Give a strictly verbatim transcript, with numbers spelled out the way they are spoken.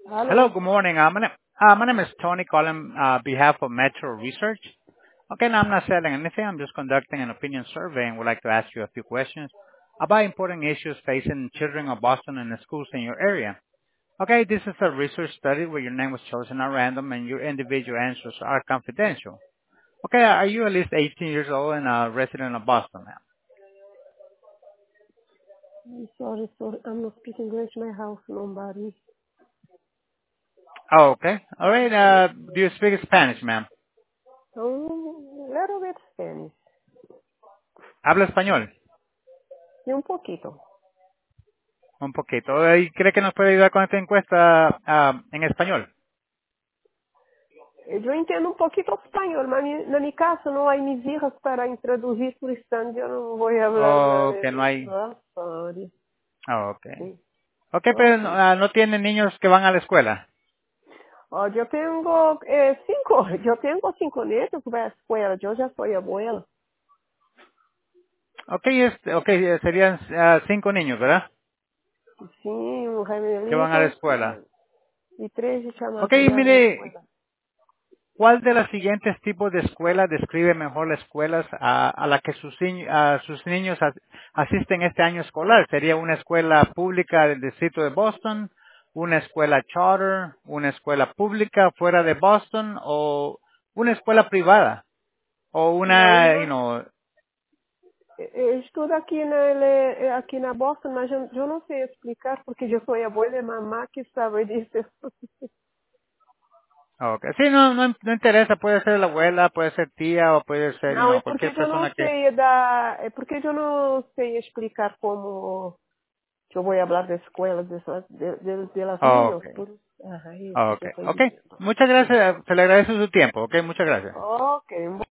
Hello, Hello. good morning. Uh, my, name, uh, my name is Tony calling uh, on behalf of Metro Research. Okay, now I'm not selling anything. I'm just conducting an opinion survey and would like to ask you a few questions about important issues facing children of Boston and the schools in your area. Okay, this is a research study where your name was chosen at random and your individual answers are confidential. Okay, are you at least eighteen years old and a resident of Boston now? I'm sorry, sorry. I'm not speaking English. My house, nobody. Oh, okay. All right. Uh, do you speak Spanish, ma'am? Um, little bit Spanish. ¿Habla español? Y un poquito. Un poquito. ¿Y cree que nos puede ayudar con esta encuesta ah, en español? Eu entendo um pouquinho espanhol, mas mi- na minha casa não há mis hijas para introduzir por instante. Eu não vou falar nada O que no de hay. ah, sorry. Oh, ok. Sí. Ok, pero Ok. ah, no tienen niños que van a la escuela. Ó, eu tenho eh, cinco, eu tenho cinco netos que vai à escola. Eu já sou abuela. Ok, es, okay serían ah, cinco niños, ¿verdad? Sim, um Que van a la Ramelitos escuela. e três de Ok, chamada já na mire, escola. ¿cuál de los siguientes tipos de escuelas describe mejor las escuelas a, a la que sus, ni- a sus niños as- asisten este año escolar? ¿Sería una escuela pública del distrito de Boston, una escuela charter, una escuela pública fuera de Boston o una escuela privada? O Não, una, you não. know, Eu estudo aqui na, ele- aqui na Boston, mas eu, eu não sei explicar, porque eu sou abuela e mamá que sabe disso. okay. Sí, no, no, no interesa, puede ser la abuela, puede ser tía o puede ser, you Não, é know, porque cualquier eu não persona que... sei dar, é porque eu não sei explicar como eu vou falar da escola, de, de, de, de las niños. Okay, Por, ah, isso que eu okay, estou okay. dizendo. Muchas gracias, se le agradece su tiempo, okay, muchas gracias. Ok,